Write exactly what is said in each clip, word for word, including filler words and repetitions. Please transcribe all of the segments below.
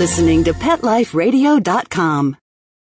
listening to pet life radio dot com.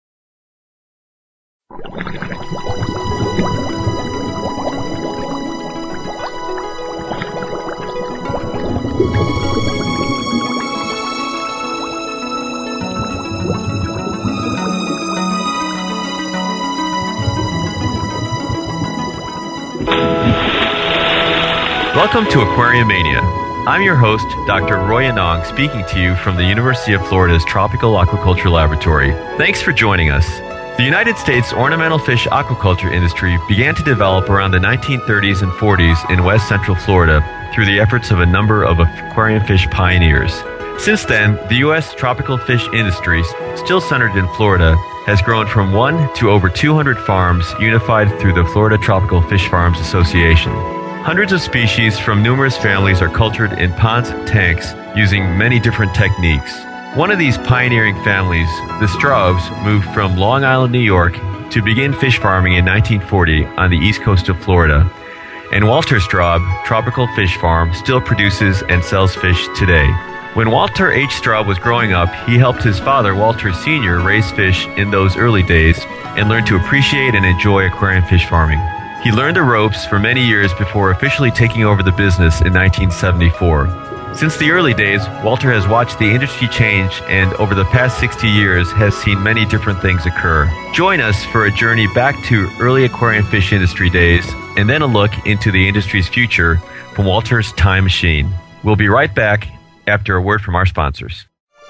Welcome to Aquarium Mania. I'm your host, Doctor Roy Anong, speaking to you from the University of Florida's Tropical Aquaculture Laboratory. Thanks for joining us. The United States ornamental fish aquaculture industry began to develop around the nineteen thirties and forties in West Central Florida through the efforts of a number of aquarium fish pioneers. Since then, the U S tropical fish industry, still centered in Florida, has grown from one to over two hundred farms unified through the Florida Tropical Fish Farms Association. Hundreds of species from numerous families are cultured in ponds and tanks using many different techniques. One of these pioneering families, the Straubs, moved from Long Island, New York to begin fish farming in nineteen forty on the east coast of Florida. And Walter Straub Tropical Fish Farm still produces and sells fish today. When Walter H. Straub was growing up, he helped his father, Walter Senior, raise fish in those early days and learned to appreciate and enjoy aquarium fish farming. He learned the ropes for many years before officially taking over the business in nineteen seventy-four. Since the early days, Walter has watched the industry change and over the past sixty years has seen many different things occur. Join us for a journey back to early aquarium fish industry days and then a look into the industry's future from Walter's time machine. We'll be right back after a word from our sponsors.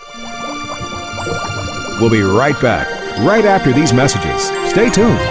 We'll be right back, right after these messages. Stay tuned.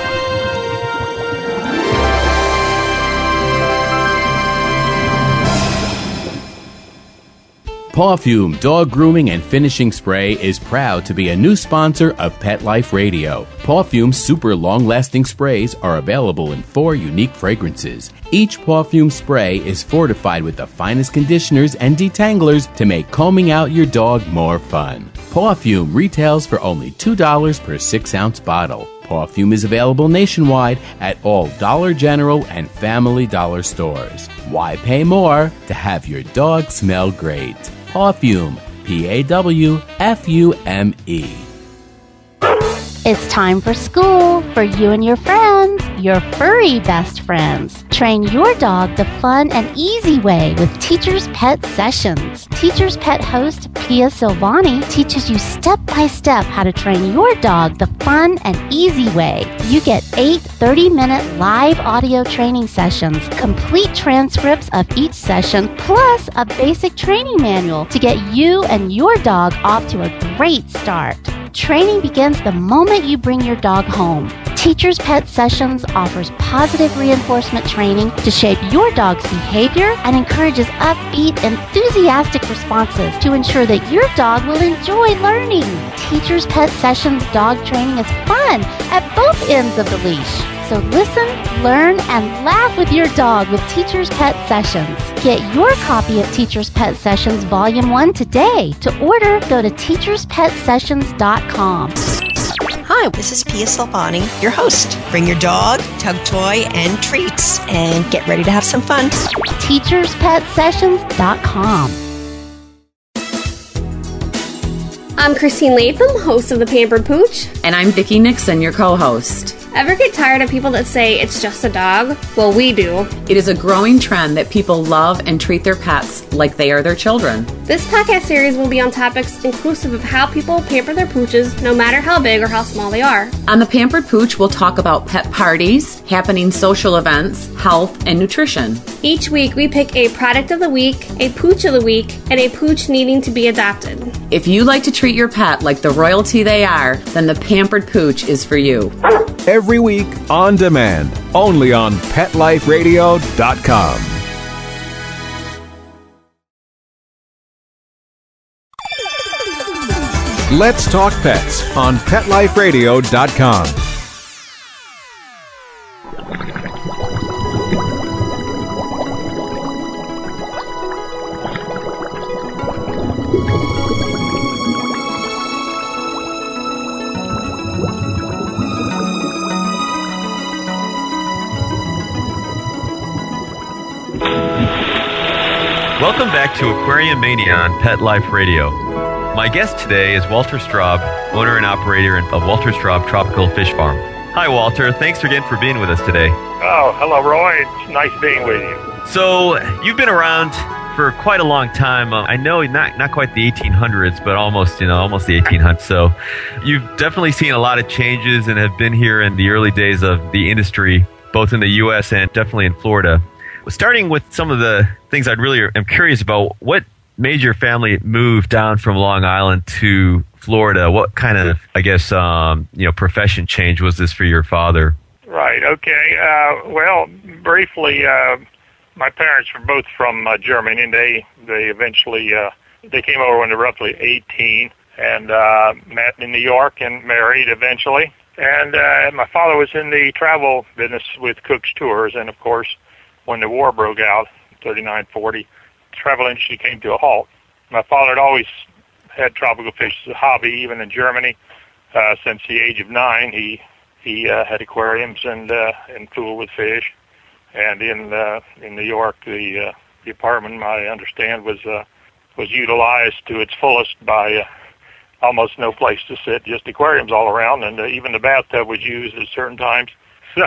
Pawfume Dog Grooming and Finishing Spray is proud to be a new sponsor of Pet Life Radio. Pawfume's super long-lasting sprays are available in four unique fragrances. Each Pawfume spray is fortified with the finest conditioners and detanglers to make combing out your dog more fun. Pawfume retails for only two dollars per six-ounce bottle. Pawfume is available nationwide at all Dollar General and Family Dollar stores. Why pay more to have your dog smell great? Pawfume, P A W F U M E. It's time for school for you and your friends, your furry best friends. Train your dog the fun and easy way with Teacher's Pet Sessions. Teacher's Pet host Pia Silvani teaches you step-by-step how to train your dog the fun and easy way. You get eight thirty-minute live audio training sessions, complete transcripts of each session, plus a basic training manual to get you and your dog off to a great start. Training begins the moment you bring your dog home. Teacher's Pet Sessions offers positive reinforcement training to shape your dog's behavior and encourages upbeat, enthusiastic responses to ensure that your dog will enjoy learning. Teacher's Pet Sessions dog training is fun at both ends of the leash. So listen, learn, and laugh with your dog with Teacher's Pet Sessions. Get your copy of Teacher's Pet Sessions Volume one today. To order, go to teachers pet sessions dot com. Hi, this is Pia Silvani, your host. Bring your dog, tug toy, and treats, and get ready to have some fun. teachers pet sessions dot com. I'm Christine Latham, host of The Pampered Pooch. And I'm Vicki Nixon, your co-host. Ever get tired of people that say it's just a dog? Well, we do. It is a growing trend that people love and treat their pets like they are their children. This podcast series will be on topics inclusive of how people pamper their pooches, no matter how big or how small they are. On The Pampered Pooch, we'll talk about pet parties, happening social events, health, and nutrition. Each week, we pick a product of the week, a pooch of the week, and a pooch needing to be adopted. If you like to treat your pet like the royalty they are, then The Pampered Pooch is for you. Every week on demand, only on pet life radio dot com. Let's Talk Pets on pet life radio dot com. Welcome back to Aquarium Mania on Pet Life Radio. My guest today is Walter Straub, owner and operator of Walter Straub Tropical Fish Farm. Hi, Walter. Thanks again for being with us today. Oh, hello, Roy. It's nice being with you. So, you've been around for quite a long time. Uh, I know not not quite the eighteen hundreds, but almost, you know, almost the eighteen hundreds. So, you've definitely seen a lot of changes and have been here in the early days of the industry, both in the U S and definitely in Florida. Starting with some of the things I'd really am curious about, what made your family move down from Long Island to Florida? What kind of, I guess, um, you know, profession change was this for your father? Right. Okay. Uh, well, briefly, uh, my parents were both from uh, Germany, and they they eventually uh, they came over when they were roughly eighteen, and uh, met in New York and married eventually. And uh, my father was in the travel business with Cook's Tours, and of course, when the war broke out, thirty-nine forty, the travel industry came to a halt. My father had always had tropical fish as a hobby, even in Germany. Uh, since the age of nine, he he uh, had aquariums and uh, and fooled with fish. And in uh, in New York, the uh, the apartment, I understand, was uh, was utilized to its fullest by uh, almost no place to sit, just aquariums all around, and uh, even the bathtub was used at certain times. So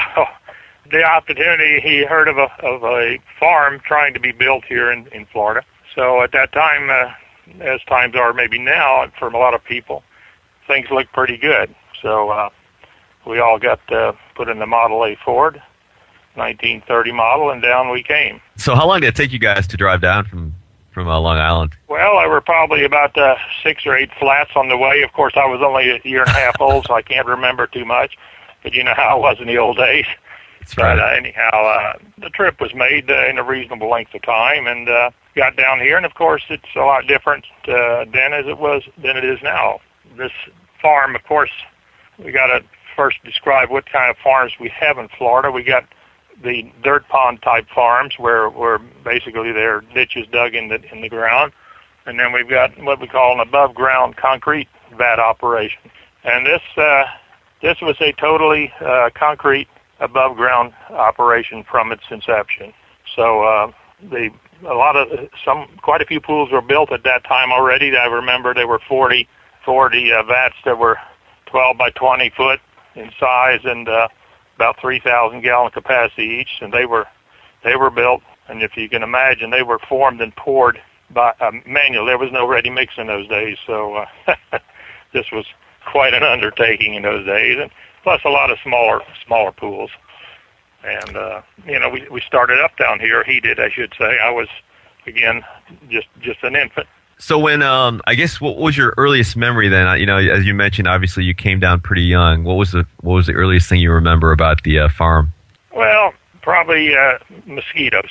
the opportunity, he heard of a of a farm trying to be built here in, in Florida. So at that time, uh, as times are maybe now, for a lot of people, things looked pretty good. So uh, we all got uh, put in the Model A Ford, nineteen thirty model, and down we came. So how long did it take you guys to drive down from, from uh, Long Island? Well, there were probably about uh, six or eight flats on the way. Of course, I was only a year and a half old, so I can't remember too much. But you know how it was in the old days. That's right. But uh, anyhow, uh, the trip was made uh, in a reasonable length of time, and uh, got down here. And of course, it's a lot different uh, then as it was than it is now. This farm, of course, we got to first describe what kind of farms we have in Florida. We got the dirt pond type farms, where where basically there are ditches dug in the in the ground, and then we've got what we call an above ground concrete vat operation. And this uh, this was a totally uh, concrete above ground operation from its inception. So uh, the a lot of some quite a few pools were built at that time already. I remember there were forty, forty uh, vats that were twelve by twenty foot in size, and uh, about three thousand gallon capacity each, and they were they were built. And if you can imagine, they were formed and poured by uh, manual. There was no ready mix in those days, so uh, this was quite an undertaking in those days. And plus a lot of smaller smaller pools. And, uh, you know, we we started up down here. He did, I should say. I was, again, just just an infant. So when, um, I guess, what was your earliest memory then? You know, as you mentioned, obviously you came down pretty young. What was the what was the earliest thing you remember about the uh, farm? Well, probably uh, mosquitoes.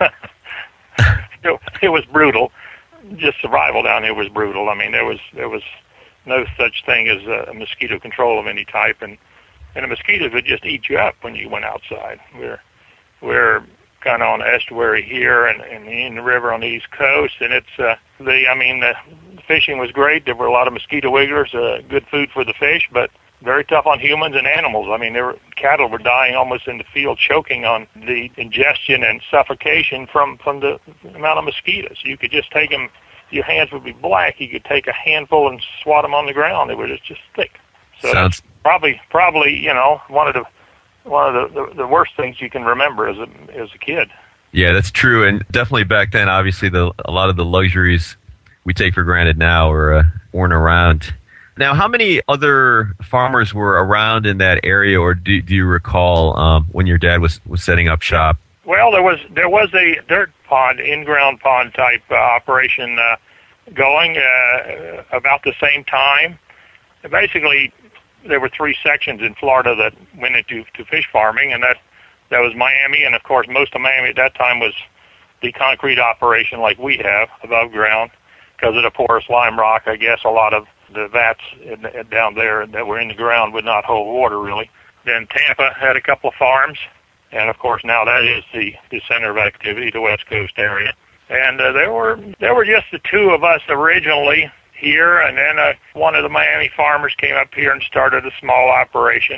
it, it was brutal. Just survival down here was brutal. I mean, there was there was no such thing as a mosquito control of any type, and and the mosquitoes would just eat you up when you went outside. We're we're kind of on the estuary here and, and in the river on the East Coast, and it's uh, the I mean the fishing was great. There were a lot of mosquito wigglers, uh, good food for the fish, but very tough on humans and animals. I mean, there were cattle were dying almost in the field, choking on the ingestion and suffocation from from the amount of mosquitoes. You could just take them. Your hands would be black. You could take a handful and swat them on the ground. They were just, just thick. So Sounds... probably, probably, you know, one of the one of the, the, the worst things you can remember as a as a kid. Yeah, that's true, and definitely back then, obviously, the a lot of the luxuries we take for granted now were uh, weren't around. Now, how many other farmers were around in that area, or do, do you recall um, when your dad was, was setting up shop? Well, there was there was a dirt pond, in-ground pond type uh, operation uh, going uh, about the same time. Basically, there were three sections in Florida that went into to fish farming, and that that was Miami, and of course, most of Miami at that time was the concrete operation like we have above ground because of the porous lime rock. I guess a lot of the vats in, in, down there that were in the ground would not hold water really. Then Tampa had a couple of farms. And of course, now that is the, the center of activity, the West Coast area. And uh, there were there were just the two of us originally here, and then uh, one of the Miami farmers came up here and started a small operation.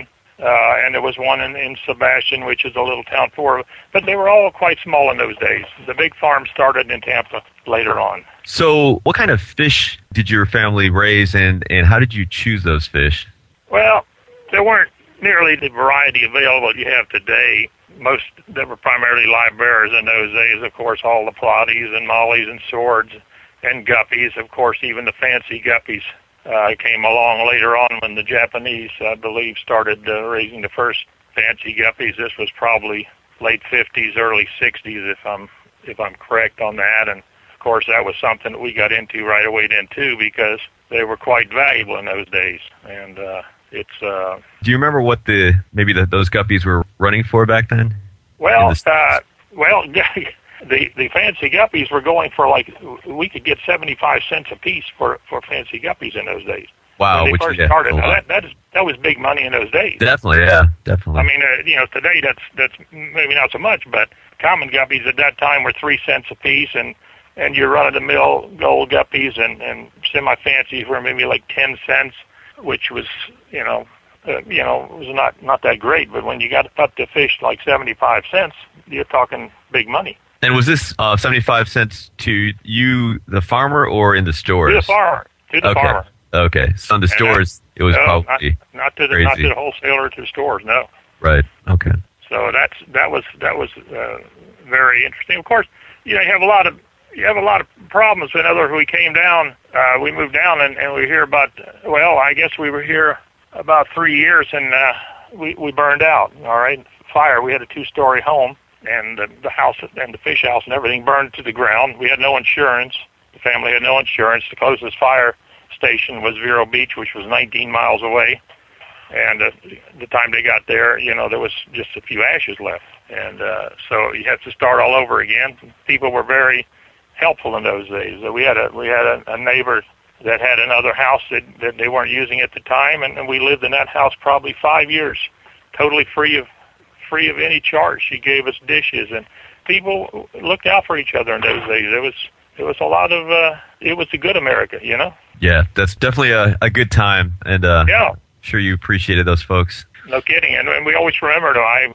uh, and there was one in, in Sebastian, which is a little town for. But they were all quite small in those days. The big farm started in Tampa later on. So what kind of fish did your family raise, and, and how did you choose those fish? Well, there weren't nearly the variety available you have today. Most that were primarily live bearers in those days, of course, all the plotties and mollies and swords and guppies. Of course, even the fancy guppies uh, came along later on when the Japanese, I believe, started uh, raising the first fancy guppies. This was probably late fifties, early sixties, if I'm if I'm correct on that. And of course, that was something that we got into right away then too, because they were quite valuable in those days. And uh, it's. Uh, Do you remember what the maybe the, those guppies were running for back then? Well, uh, well, the the fancy guppies were going for like we could get seventy-five cents a piece for, for fancy guppies in those days. Wow, when they which first yeah, started, now that that is that was big money in those days. Definitely, yeah, definitely. I mean, uh, you know, today that's that's maybe not so much, but common guppies at that time were three cents a piece, and and your run-of-the-mill gold guppies and and semi-fancies were maybe like ten cents, which was you know. Uh, you know, it was not, not that great, but when you got up to fish like seventy-five cents, you're talking big money. And was this uh, seventy-five cents to you, the farmer, or in the stores? To the farmer. To the okay. farmer. Okay. So in the stores, that, it was no, probably not, not to the crazy. not to the wholesaler or to the stores. No. Right. Okay. So that's that was that was uh, very interesting. Of course, you know, you have a lot of you have a lot of problems. In other words, we came down, uh, we moved down, and, and we hear about. Well, I guess we were here about three years, and uh, we we burned out. All right, fire. We had a two-story home, and the, the house and the fish house and everything burned to the ground. We had no insurance. The family had no insurance. The closest fire station was Vero Beach, which was nineteen miles away. And uh, the time they got there, you know, there was just a few ashes left, and uh, so you had to start all over again. People were very helpful in those days. We had a we had a, a neighbor that had another house that, that they weren't using at the time, and, and we lived in that house probably five years, totally free of free of any charge. She gave us dishes, and people looked out for each other in those days. It was it was a lot of uh, it was a good America, you know. Yeah, that's definitely a, a good time, and uh, yeah, I'm sure you appreciated those folks. No kidding, and, and we always remembered them. I.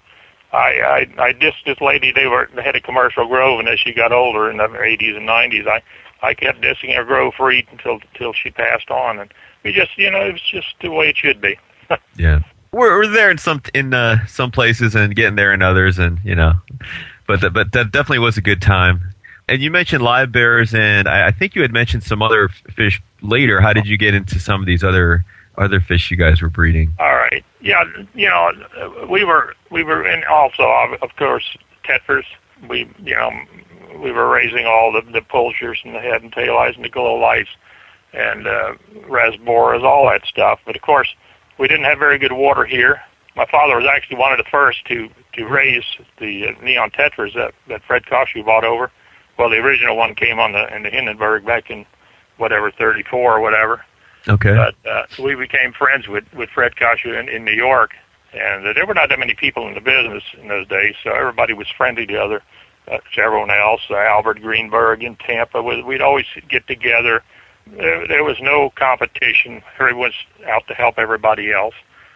I, I I dissed this lady. They were they had a commercial grove, and as she got older in the eighties and nineties, I. I kept dissing her grove free until until she passed on, and we just, you know, it was just the way it should be. Yeah, we're we're there in some in uh, some places and getting there in others, and you know, but the, but that definitely was a good time. And you mentioned live bears, and I, I think you had mentioned some other fish later. How did you get into some of these other other fish you guys were breeding? All right, yeah, you know, we were we were in also of course tetras. We you know. We were raising all the, the pulchers and the head and tail eyes and the glow lights and uh, rasboras, all that stuff. But, of course, we didn't have very good water here. My father was actually one of the first to, to raise the uh, neon tetras that, that Fred Koshu bought over. Well, the original one came on the in the Hindenburg back in, whatever, thirty-four or whatever. Okay. But uh, we became friends with, with Fred Koshu in, in New York. And uh, there were not that many people in the business in those days, so everybody was friendly to the other. Uh, to everyone else, uh, Albert Greenberg in Tampa, we'd always get together. There, there was no competition. Everyone was out to help everybody else.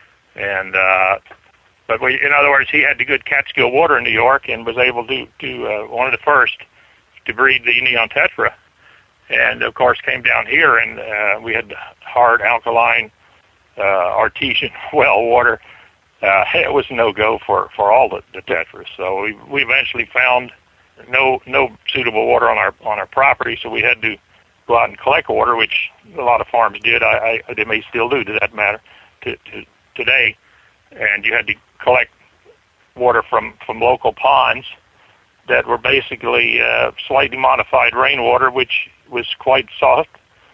And uh, but we, in other words, he had the good Catskill water in New York and was able to to uh, one of the first to breed the neon tetra. And of course, came down here and uh, we had hard alkaline uh, artesian well water. Uh, it was no go for for all the, the tetras. So we we eventually found no no suitable water on our on our property, so we had to go out and collect water, which a lot of farms did. I, I they may still do, to that matter, to, to today. And you had to collect water from from local ponds that were basically uh, slightly modified rainwater, which was quite soft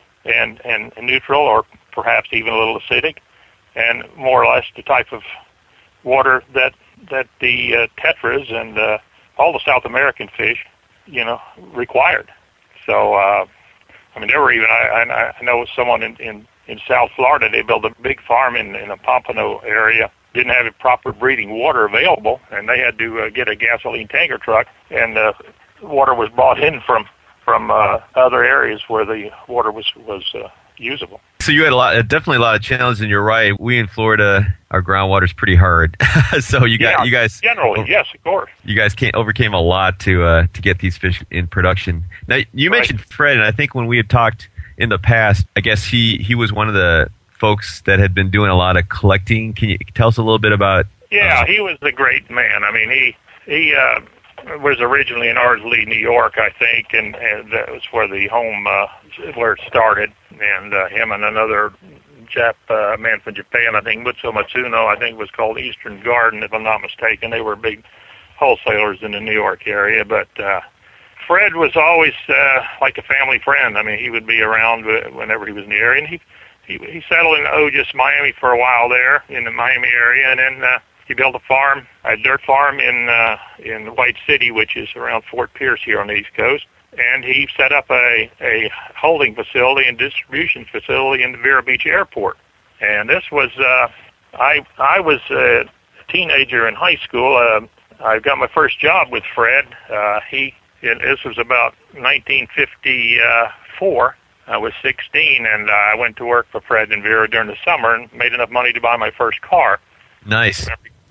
and and neutral, or perhaps even a little acidic, and more or less the type of water that that the uh, tetras and uh, all the South American fish, you know, required. So, uh, I mean, there were even, I, I know someone in, in, in South Florida, they built a big farm in, in a Pompano area, didn't have a proper breeding water available, and they had to uh, get a gasoline tanker truck, and uh, water was brought in from from uh, other areas where the water was, was uh, usable. so you had a lot, definitely a lot of challenges, and you're right. We in Florida, our groundwater's pretty hard. so you got, yeah, you guys generally, yes, of course. You guys came, overcame a lot to uh, to get these fish in production. Now, you right. mentioned Fred, and I think when we had talked in the past, I guess he, he was one of the folks that had been doing a lot of collecting. Can you tell us a little bit about? Yeah, uh, he was a great man. I mean, he he uh, was originally in Ardsley, New York, I think, and, and that was where the home uh, where it started. And uh, him and another Jap uh, man from Japan, I think Mutsu Matsuno, I think was called Eastern Garden, if I'm not mistaken. They were big wholesalers in the New York area. But uh, Fred was always uh, like a family friend. I mean, he would be around whenever he was in the area, and he he, he settled in Ojus, Miami, for a while there in the Miami area, and then. Uh, He built a farm, a dirt farm in uh, in White City, which is around Fort Pierce here on the East Coast. And he set up a, a holding facility and distribution facility in the Vero Beach Airport. And this was, uh, I I was a teenager in high school. Uh, I got my first job with Fred. Uh, he, and this was about nineteen fifty-four. I was sixteen, and I went to work for Fred in Vero during the summer and made enough money to buy my first car. Nice.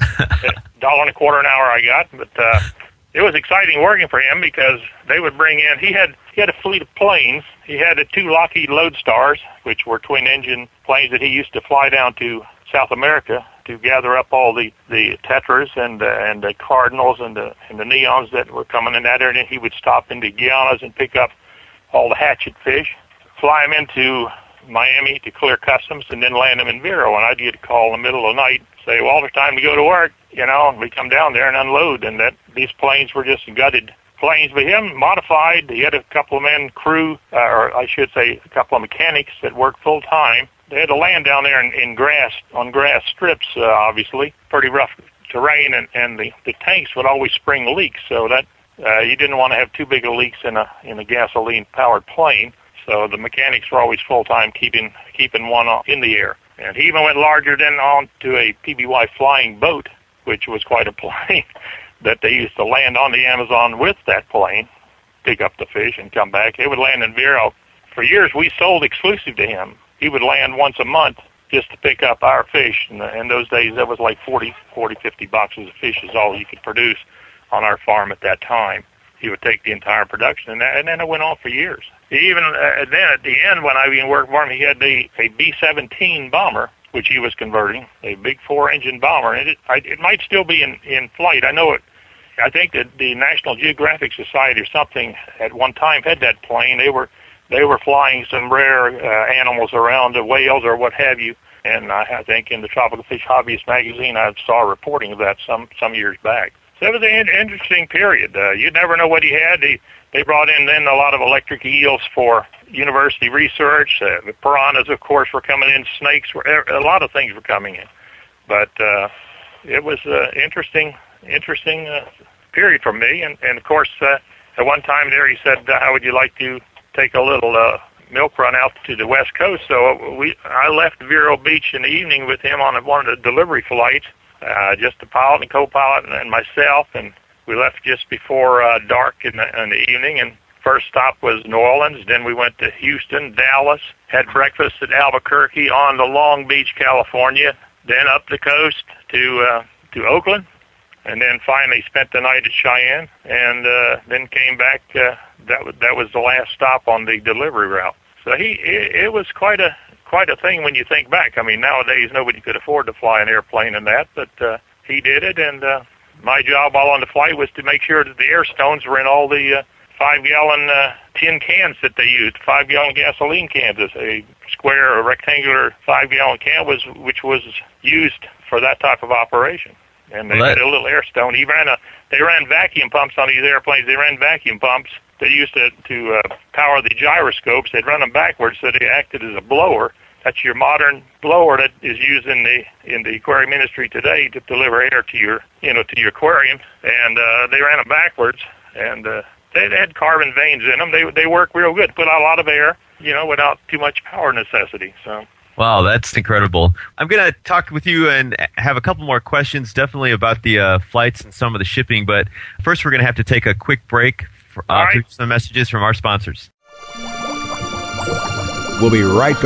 Dollar and a quarter an hour I got, but uh, it was exciting working for him because they would bring in. He had he had a fleet of planes. He had the two Lockheed Lodestars, which were twin-engine planes that he used to fly down to South America to gather up all the the tetras and uh, and the cardinals and the and the neons that were coming in that area. And he would stop into Guianas and pick up all the hatchet fish, fly them into Miami to clear customs, and then land them in Vero. And I'd get a call in the middle of the night, say, Walter, time to go to work, you know, and we come down there and unload. And that these planes were just gutted planes, but him modified. He had a couple of men crew, uh, or I should say a couple of mechanics that worked full time. They had to land down there in, in grass, on grass strips, uh, obviously, pretty rough terrain, and, and the, the tanks would always spring leaks, so that uh, you didn't want to have too big of leaks in a in a gasoline-powered plane. So the mechanics were always full-time, keeping keeping one in the air. And he even went larger than on to a P B Y flying boat, which was quite a plane that they used to land on the Amazon with that plane, pick up the fish and come back. It would land in Vero. For years, we sold exclusive to him. He would land once a month just to pick up our fish. And in those days, that was like forty, forty, fifty boxes of fish is all you could produce on our farm at that time. He would take the entire production, and, that, and then it went on for years. Even uh, then, at the end, when I even worked for him, he had the, a B seventeen bomber, which he was converting, a big four-engine bomber, and it, I, it might still be in, in flight. I know it. I think that the National Geographic Society or something at one time had that plane. They were they were flying some rare uh, animals around, the whales or what have you. And I, I think in the Tropical Fish Hobbyist magazine, I saw a reporting of that some some years back. So it was an interesting period. Uh, you'd never know what he had. He, they brought in then a lot of electric eels for university research. Uh, the piranhas, of course, were coming in. Snakes were, a lot of things were coming in. But uh, it was an interesting, interesting uh, period for me. And, and of course, uh, at one time there, he said, uh, "How would you like to take a little uh, milk run out to the West Coast?" So we, I left Vero Beach in the evening with him on one of the delivery flights. Uh, just the pilot and co-pilot and, and myself, and we left just before uh, dark in the, in the evening, and first stop was New Orleans, then we went to Houston, Dallas, had breakfast at Albuquerque on to Long Beach, California, then up the coast to uh, to Oakland, and then finally spent the night at Cheyenne, and uh, then came back. Uh, that, was, that was the last stop on the delivery route. So he it, it was quite a quite a thing when you think back. I mean, nowadays nobody could afford to fly an airplane in that, but uh, he did it, and uh, my job while on the flight was to make sure that the air stones were in all the uh, five-gallon uh, tin cans that they used, five-gallon gasoline cans. A square or rectangular five-gallon can was which was used for that type of operation. And they well, that... had a little air stone. He ran a, they ran vacuum pumps on these airplanes. They ran vacuum pumps. They used to, to uh, power the gyroscopes. They'd run them backwards, so they acted as a blower. That's your modern blower that is used in the in the aquarium industry today to deliver air to your you know to your aquarium. And uh, they ran them backwards, and uh, they, they had carbon veins in them. They they work real good, put out a lot of air, you know, without too much power necessity. So. Wow, that's incredible. I'm going to talk with you and have a couple more questions, definitely about the uh, flights and some of the shipping. But first, we're going to have to take a quick break for uh, right. some messages from our sponsors. We'll be right back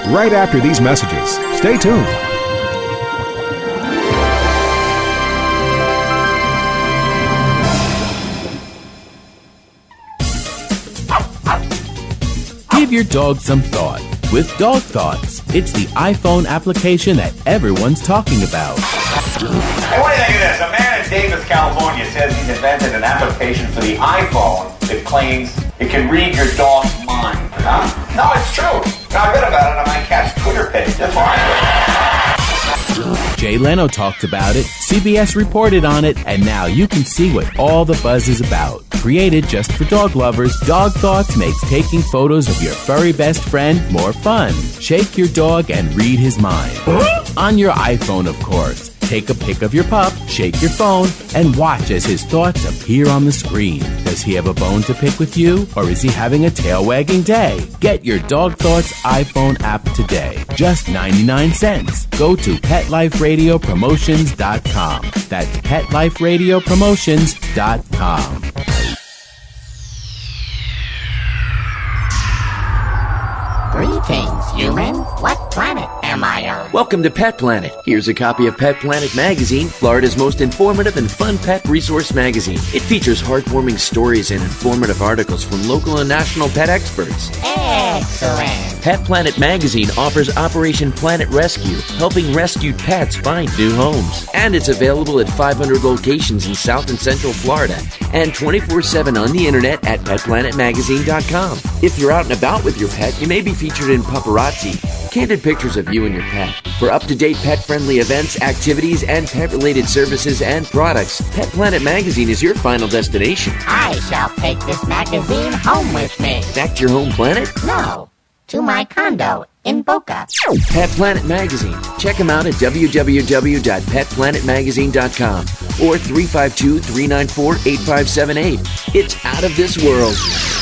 right after these messages. Stay tuned. Give your dog some thought with Dog Thoughts. It's the iPhone application that everyone's talking about. Hey, what do you think of this? A man in Davis, California says he's invented an application for the iPhone that claims it can read your dog's mind. Huh? No, it's true. Now, I read about it on my cat's Twitter page. Just fine. Jay Leno talked about it, C B S reported on it, and now you can see what all the buzz is about. Created just for dog lovers, Dog Thoughts makes taking photos of your furry best friend more fun. Shake your dog and read his mind. On your iPhone, of course. Take a pic of your pup, shake your phone, and watch as his thoughts appear on the screen. Does he have a bone to pick with you, or is he having a tail-wagging day? Get your Dog Thoughts iPhone app today. Just ninety-nine cents. Go to pet life radio promotions dot com. That's pet life radio promotions dot com. Greetings, humans. What planet am I on? Welcome to Pet Planet. Here's a copy of Pet Planet Magazine, Florida's most informative and fun pet resource magazine. It features heartwarming stories and informative articles from local and national pet experts. Excellent. Pet Planet Magazine offers Operation Planet Rescue, helping rescued pets find new homes. And it's available at five hundred locations in South and Central Florida and twenty-four seven on the internet at pet planet magazine dot com. If you're out and about with your pet, you may be featured in Paparazzi, candid pictures of you and your pet. For up-to-date pet-friendly events, activities, and pet-related services and products, Pet Planet Magazine is your final destination. I shall take this magazine home with me. Back to your home planet? No, to my condo in Boca. Pet Planet Magazine. Check them out at w w w dot pet planet magazine dot com or three five two, three nine four, eight five seven eight. It's out of this world.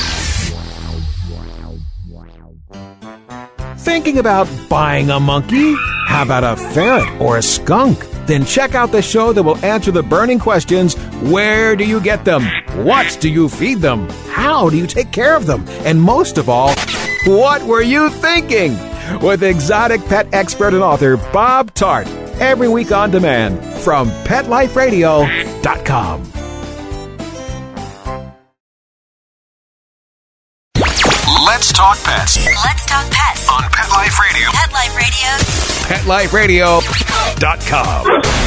Thinking about buying a monkey? How about a ferret or a skunk? Then check out the show that will answer the burning questions. Where do you get them? What do you feed them? How do you take care of them? And most of all, what were you thinking? With exotic pet expert and author Bob Tart. Every week on demand from pet life radio dot com. Let's talk pets. Let's talk pets on Pet Life Radio. Pet Life Radio. pet life radio dot com.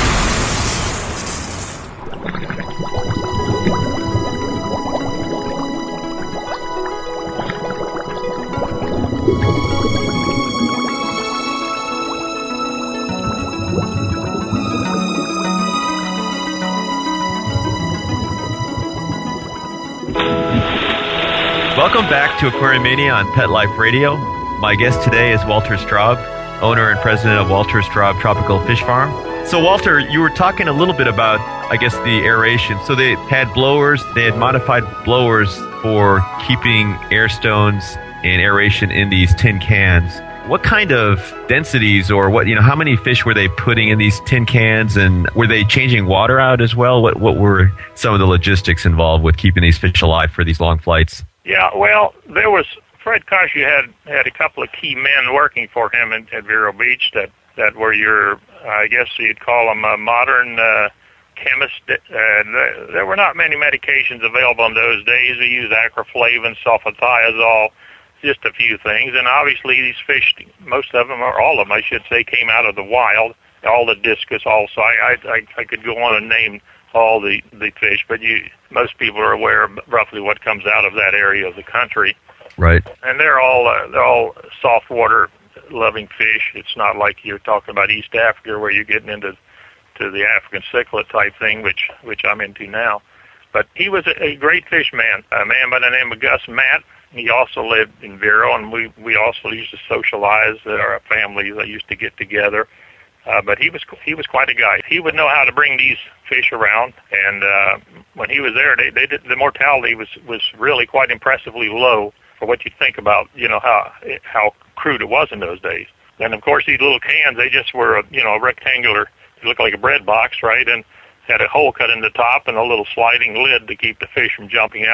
Welcome back to Aquariumania on Pet Life Radio. My guest today is Walter Straub, owner and president of Walter Straub Tropical Fish Farm. So, Walter, you were talking a little bit about, I guess, the aeration. So they had blowers, they had modified blowers for keeping air stones and aeration in these tin cans. What kind of densities or what, you know, how many fish were they putting in these tin cans, and were they changing water out as well? What, what were some of the logistics involved with keeping these fish alive for these long flights? Yeah, well, there was Fred Kosh had had a couple of key men working for him at, at Vero Beach that, that were your, I guess you'd call them a modern uh, chemist. Uh, there, there were not many medications available in those days. We used acroflavin, sulfathiazole, just a few things. And obviously these fish, most of them, or all of them, I should say, came out of the wild. All the discus also. I, I, I could go on and name all the, the fish, but you most people are aware of roughly what comes out of that area of the country. Right. And they're all uh, they're all saltwater loving fish. It's not like you're talking about East Africa where you're getting into to the African cichlid type thing, which which I'm into now. But he was a, a great fish man, a man by the name of Gus Matt. He also lived in Vero, and we we also used to socialize. Our families that used to get together. Uh, but he was he was quite a guy. He would know how to bring these fish around, and uh, when he was there, they, they did, the mortality was, was really quite impressively low for what you think about, you know, how how crude it was in those days. And of course, these little cans, they just were, you know, rectangular. They looked like a bread box, right? And had a hole cut in the top and a little sliding lid to keep the fish from jumping out.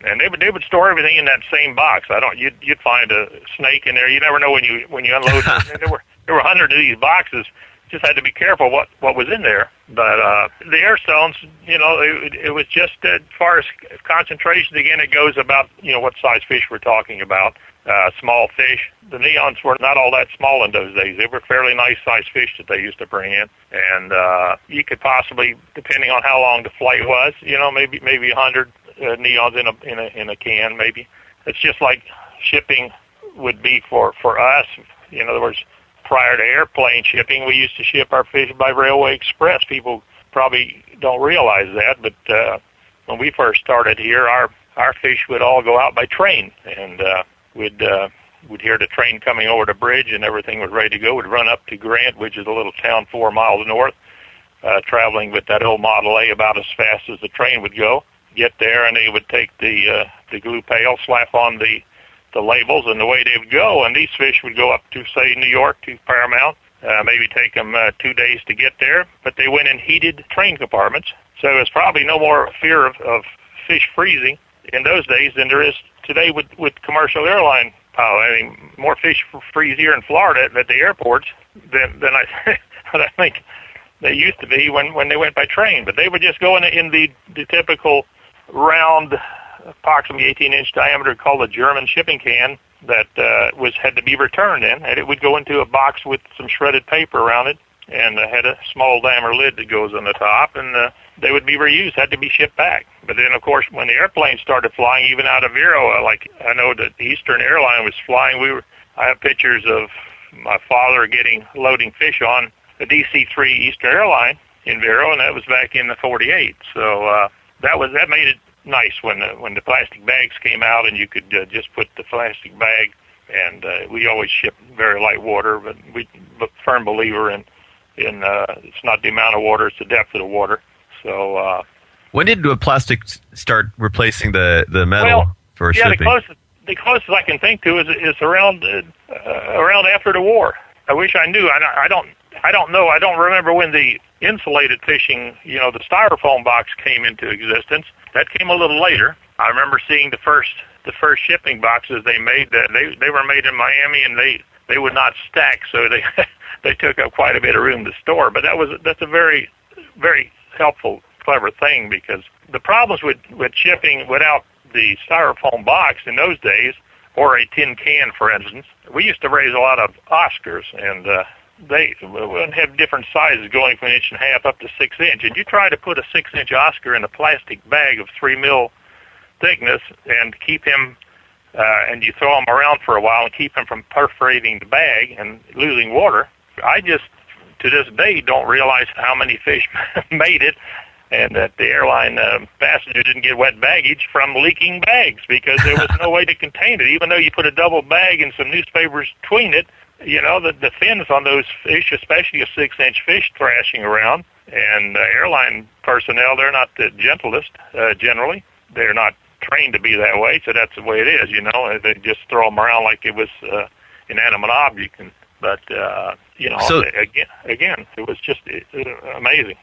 and they would they would store everything in that same box. I don't you'd you'd find a snake in there. You never know when you when you unload. there were there were hundreds of these boxes. Just had to be careful what what was in there. But uh, the air stones, you know, it, it was just uh, as far as concentration. Again, it goes about you know what size fish we're talking about. Uh, small fish. The neons were not all that small in those days. They were fairly nice sized fish that they used to bring in, and uh, you could possibly, depending on how long the flight was, you know, maybe maybe a hundred uh, neons in a in a in a can. Maybe it's just like shipping would be for for us. In other words, prior to airplane shipping, we used to ship our fish by railway express. People probably don't realize that, but uh, when we first started here, our our fish would all go out by train, and uh, we'd uh, we'd hear the train coming over the bridge, and everything was ready to go. We'd run up to Grant, which is a little town four miles north, uh, traveling with that old Model A about as fast as the train would go. Get there, and they would take the uh, the glue pail, slap on the the labels, and the way they would go. And these fish would go up to, say, New York, to Paramount, uh, maybe take them uh, two days to get there, but they went in heated train compartments. So there's probably no more fear of, of fish freezing in those days than there is today with, with commercial airline pilot. I mean, more fish freeze here in Florida at the airports than, than I, I think they used to be when, when they went by train. But they would just go in, in the, the typical round, approximately eighteen inch diameter, called a German shipping can that uh, was had to be returned in, and it would go into a box with some shredded paper around it, and uh, had a small diameter lid that goes on the top, and uh, they would be reused, had to be shipped back. But then, of course, when the airplanes started flying, even out of Vero, uh, like I know that Eastern Airline was flying, we were. I have pictures of my father getting loading fish on a D C three Eastern Airline in Vero, and that was back in the forty-eight. So uh, that was that made it nice when the when the plastic bags came out, and you could uh, just put the plastic bag. And uh, we always ship very light water, but we but firm believer in in uh, it's not the amount of water, it's the depth of the water. So uh, when did the plastic start replacing the the metal well, for yeah, shipping? the closest the closest I can think to is is around uh, uh, around after the war. I wish I knew. I, I don't. I don't know. I don't remember when the insulated fishing, you know, the styrofoam box came into existence. That came a little later. I remember seeing the first the first shipping boxes they made. That they they were made in Miami, and they they would not stack, so they they took up quite a bit of room to store. But that was that's a very very helpful, clever thing, because the problems with with shipping without the styrofoam box in those days, or a tin can, for instance, we used to raise a lot of Oscars, and uh, they would have different sizes going from an inch and a half up to six inch. And you try to put a six inch Oscar in a plastic bag of three mil thickness and keep him, uh, and you throw him around for a while and keep him from perforating the bag and losing water. I just, to this day, don't realize how many fish made it, and that the airline uh, passenger didn't get wet baggage from leaking bags, because there was no way to contain it. Even though you put a double bag and some newspapers between it, you know, the, the fins on those fish, especially a six inch fish thrashing around, and uh, airline personnel, they're not the gentlest, uh, generally. They're not trained to be that way, so that's the way it is, you know. They just throw them around like it was uh, inanimate object. And, but, uh, you know, so, again, again, it was just uh, amazing.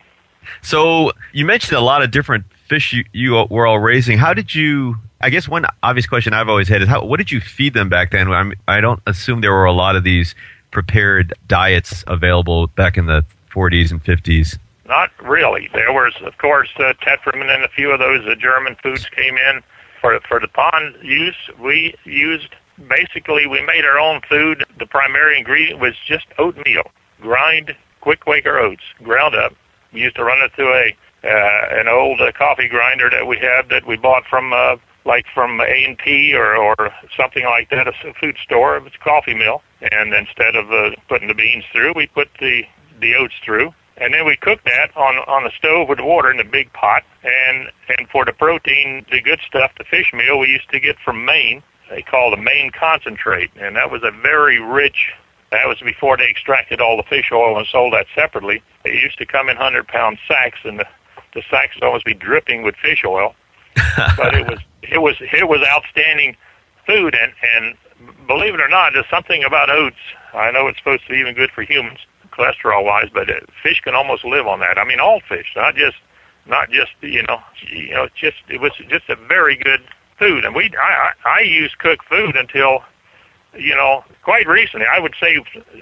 So you mentioned a lot of different fish you, you were all raising. How did you, I guess one obvious question I've always had is, how, what did you feed them back then? I'm, I don't assume there were a lot of these prepared diets available back in the forties and fifties. Not really. There was, of course, uh, Tetramin, and a few of those uh, German foods came in for, for the pond use. We used, basically, we made our own food. The primary ingredient was just oatmeal, grind, quick Quaker oats, ground up. We used to run it through a uh, an old uh, coffee grinder that we had that we bought from uh, like from A and P or, or something like that, a food store. It was a coffee mill, and instead of uh, putting the beans through, we put the the oats through, and then we cooked that on on the stove with water in a big pot. And and for the protein, the good stuff, the fish meal, we used to get from Maine. They called a Maine concentrate, and that was a very rich. That was before they extracted all the fish oil and sold that separately. It used to come in one hundred pound sacks, and the, the sacks would always be dripping with fish oil. But it was it was it was outstanding food, and and believe it or not, there's something about oats. I know it's supposed to be even good for humans, cholesterol wise, but uh, fish can almost live on that. I mean, all fish, not just not just you know you know just it was just a very good food, and we I, I I used cooked food until, you know, quite recently. I would say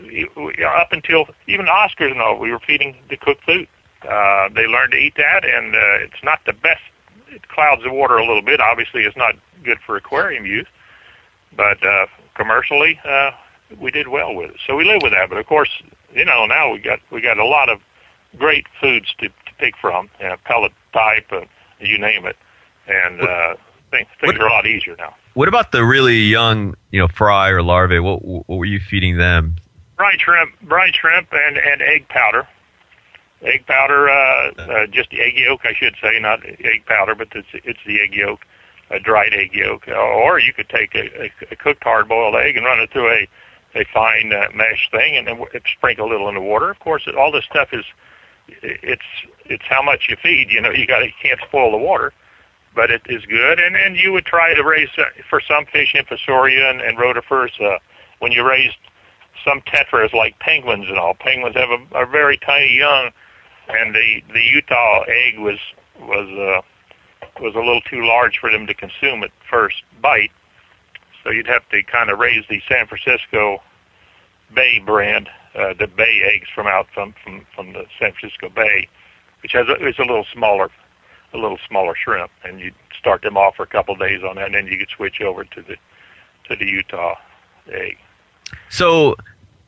up until even the Oscars and all, we were feeding the cooked food. Uh, they learned to eat that, and uh, it's not the best. It clouds the water a little bit. Obviously, it's not good for aquarium use, but uh, commercially, uh, we did well with it. So we live with that. But of course, you know, now we got we got a lot of great foods to, to pick from, you know, pellet type, uh, you name it, and uh, things, things what, are a lot easier now. What about the really young, you know, fry or larvae? What what were you feeding them? Brine shrimp, brine shrimp, and, and egg powder. Egg powder, uh, uh, just the egg yolk, I should say, not egg powder, but it's it's the egg yolk, a dried egg yolk. Or you could take a, a, a cooked hard-boiled egg and run it through a a fine uh, mesh thing, and then sprinkle a little in the water. Of course, it, all this stuff is it's it's how much you feed. You know, you got you can't spoil the water, but it is good. And and you would try to raise uh, for some fish, Infusoria and, and rotifers. Uh, when you raised some tetras like penguins and all, penguins have a, a very tiny young. And the, the Utah egg was was uh, was a little too large for them to consume at first bite, so you'd have to kind of raise the San Francisco Bay brand, uh, the Bay eggs from out from, from, from the San Francisco Bay, which has a, is a little smaller, a little smaller shrimp, and you start them off for a couple of days on that, and then you could switch over to the to the Utah egg. So,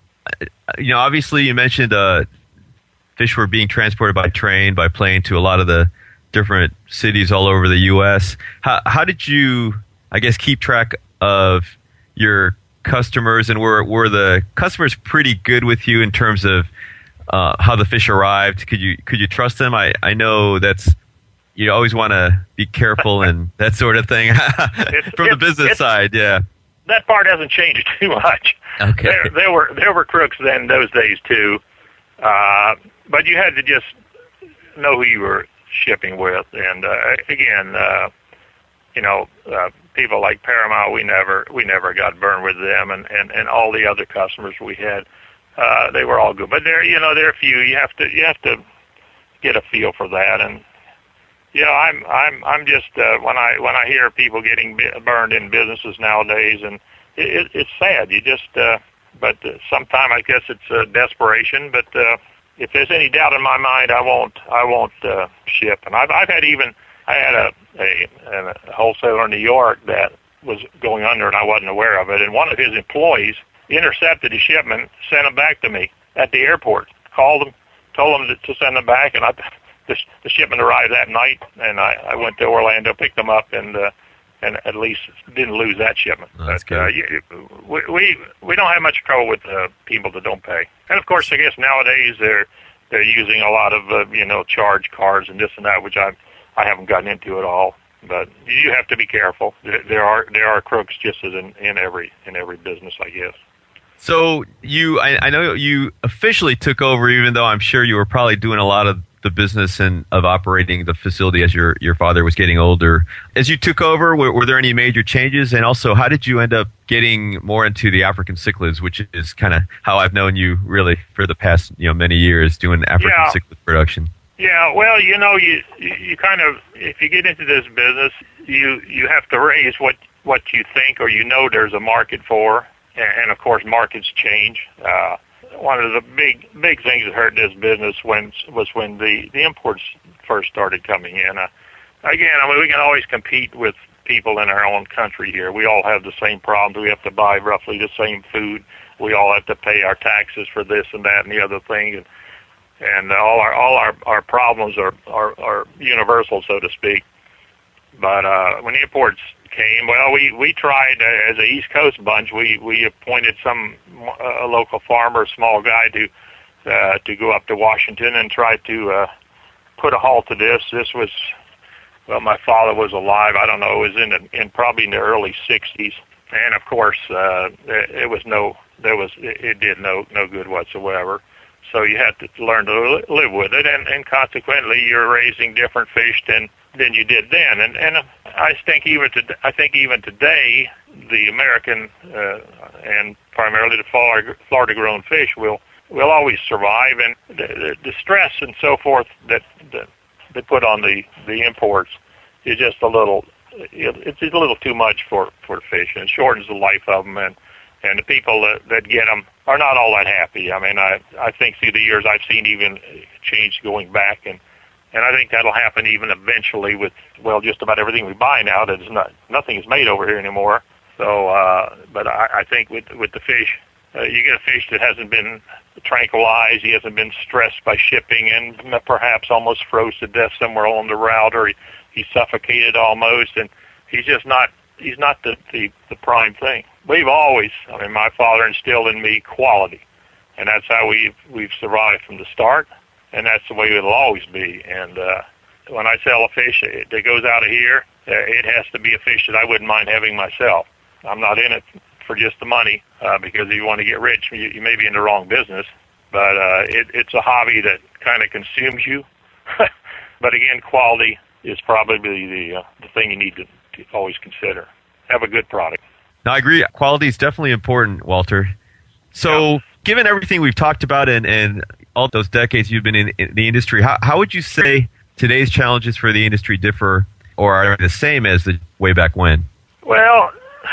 you know, obviously you mentioned. Uh, Fish were being transported by train, by plane to a lot of the different cities all over the U S How, how did you, I guess, keep track of your customers, and were were the customers pretty good with you in terms of uh, how the fish arrived? Could you could you trust them? I, I know that's you always want to be careful and that sort of thing from the business side. Yeah, that part hasn't changed too much. Okay, there, there were there were crooks then those days too. Uh, but you had to just know who you were shipping with. And, uh, again, uh, you know, uh, people like Paramount, we never, we never got burned with them, and, and, and all the other customers we had, uh, they were all good. But there, you know, there are a few, you have to, you have to get a feel for that. And, you know, I'm, I'm, I'm just, uh, when I, when I hear people getting burned in businesses nowadays, and it, it, it's sad. You just, uh, But uh, sometimes I guess it's uh, desperation. But uh, if there's any doubt in my mind, I won't. I won't uh, ship. And I've, I've had even. I had a, a, a wholesaler in New York that was going under, and I wasn't aware of it. And one of his employees intercepted his shipment, sent him back to me at the airport. Called him, told him to, to send them back, and I, the, the shipment arrived that night. And I, I went to Orlando, picked them up, and. Uh, And at least didn't lose that shipment. Oh, that's but uh, you, we, we we don't have much trouble with uh, people that don't pay. And of course, I guess nowadays they're they're using a lot of uh, you know charge cards and this and that, which I I haven't gotten into at all. But you have to be careful. There, there are there are crooks just as in, in every in every business, I guess. So you, I, I know you officially took over, even though I'm sure you were probably doing a lot of the business and of operating the facility as your, your father was getting older. As you took over, were, were there any major changes? And also, how did you end up getting more into the African cichlids, which is kind of how I've known you really for the past you know many years doing African yeah. cichlid production? Yeah, well, you know, you you kind of, if you get into this business, you you have to raise what what you think or you know there's a market for, and, and of course markets change. Uh, one of the big big things that hurt this business when was when the the imports first started coming in. Uh, again, I mean, we can always compete with people in our own country here. We all have the same problems. We have to buy roughly the same food. We all have to pay our taxes for this and that and the other thing. And, and all our all our, our problems are, are, are universal, so to speak. But uh, when the imports came, well, we, we tried, uh, as a East Coast bunch, we, we appointed some uh, local farmer, small guy, to uh, to go up to Washington and try to uh, put a halt to this. This was, well, my father was alive. I don't know, it was in, the, in probably in the early sixties. And, of course, uh, it, it was no, there was, it, it did no, no good whatsoever. So you had to learn to live with it, and, and consequently, you're raising different fish than, than you did then. And, and I think even to, I think even today, the American uh, and primarily the Florida, Florida-grown fish will will always survive. And the, the, the stress and so forth that, that they put on the, the imports is just a little it's a little too much for for the fish, and it shortens the life of them, and and the people that, that get them are not all that happy. I mean, I I think through the years I've seen even change going back, and and I think that'll happen even eventually with, well, just about everything we buy now. That is not nothing is made over here anymore. So, uh, but I, I think with with the fish, uh, you get a fish that hasn't been tranquilized, he hasn't been stressed by shipping, and perhaps almost froze to death somewhere along the route, or he, he suffocated almost, and he's just not he's not the, the the prime thing. We've always, I mean, my father instilled in me quality, and that's how we've we've survived from the start, and that's the way it'll always be. And uh, when I sell a fish that goes out of here, uh, it has to be a fish that I wouldn't mind having myself. I'm not in it for just the money, uh, because if you want to get rich, you, you may be in the wrong business. But uh, it, it's a hobby that kind of consumes you. But again, quality is probably the uh, the thing you need to, to always consider. Have a good product. No, I agree. Quality is definitely important, Walter. So, yeah. Given everything we've talked about and, and all those decades you've been in, in the industry, how, how would you say today's challenges for the industry differ or are the same as the way back when? Well,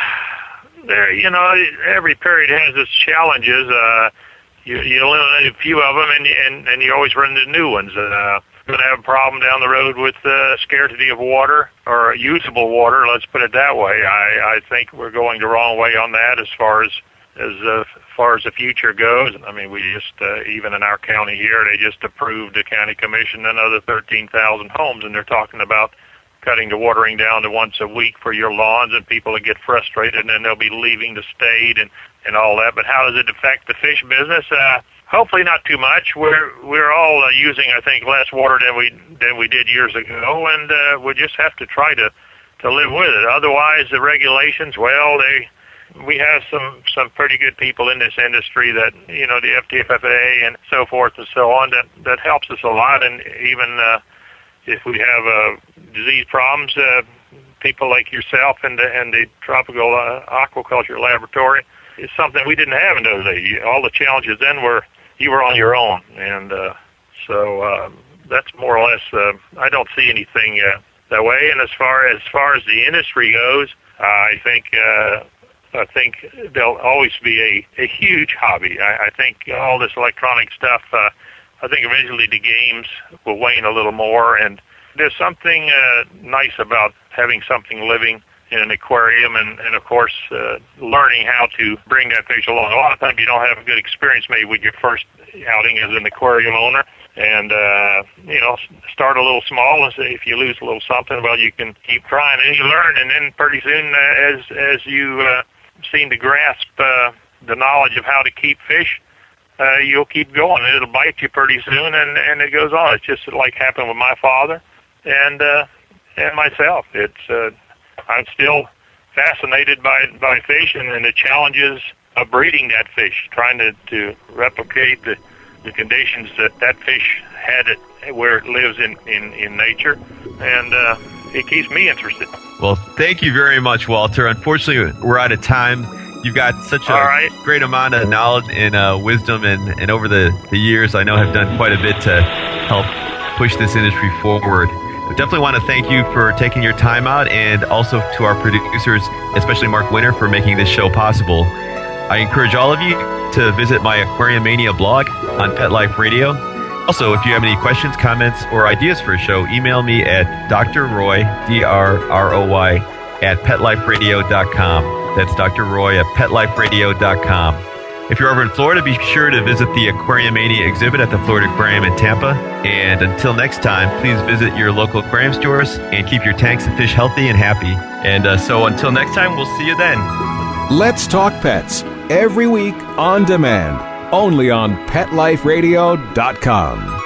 there, you know, every period has its challenges. Uh, you, you eliminate a few of them, and and, and you always run into new ones. Uh, going to have a problem down the road with uh, scarcity of water or usable water. Let's put it that way. I, I think we're going the wrong way on that as far as as uh, far as the future goes. I mean, we just uh, even in our county here, they just approved the county commission another thirteen thousand homes, and they're talking about cutting the watering down to once a week for your lawns, and people will get frustrated, and then they'll be leaving the state and, and all that. But how does it affect the fish business? Uh, hopefully not too much. We're we're all uh, using, I think, less water than we than we did years ago, and uh, we just have to try to, to live with it. Otherwise, the regulations, well, they we have some, some pretty good people in this industry that, you know, the F T F F A and so forth and so on, that, that helps us a lot, and even uh, if we have uh, disease problems, uh, people like yourself and the, and the Tropical uh, Aquaculture Laboratory is something we didn't have in those days. All the challenges then were you were on your own, and uh, so uh, that's more or less. Uh, I don't see anything uh, that way. And as far as far as the industry goes, uh, I think uh, I think there'll always be a, a huge hobby. I, I think all this electronic stuff. Uh, I think eventually the games will wane a little more, and there's something uh, nice about having something living in an aquarium, and, and of course, uh, learning how to bring that fish along. A lot of times you don't have a good experience maybe with your first outing as an aquarium owner, and, uh, you know, start a little small, and say if you lose a little something, well, you can keep trying, and you learn, and then pretty soon, uh, as, as you uh, seem to grasp uh, the knowledge of how to keep fish, Uh, you'll keep going, and it'll bite you pretty soon, and, and it goes on. It's just like happened with my father and uh, and myself. It's uh, I'm still fascinated by by fish and, and the challenges of breeding that fish, trying to, to replicate the, the conditions that that fish had it where it lives in, in, in nature, and uh, it keeps me interested. Well, thank you very much, Walter. Unfortunately, we're out of time. You've got such a right. great amount of knowledge and uh, wisdom, and, and over the, the years, I know have done quite a bit to help push this industry forward. I definitely want to thank you for taking your time out, and also to our producers, especially Mark Winter, for making this show possible. I encourage all of you to visit my Aquarium Mania blog on Pet Life Radio. Also, if you have any questions, comments, or ideas for a show, email me at drroy, D R R O Y, at pet life radio dot com. That's Doctor Roy at pet life radio dot com. If you're over in Florida, be sure to visit the Aquariumania exhibit at the Florida Aquarium in Tampa. And until next time, please visit your local aquarium stores and keep your tanks and fish healthy and happy. And uh, so until next time, we'll see you then. Let's Talk Pets, every week on demand, only on pet life radio dot com.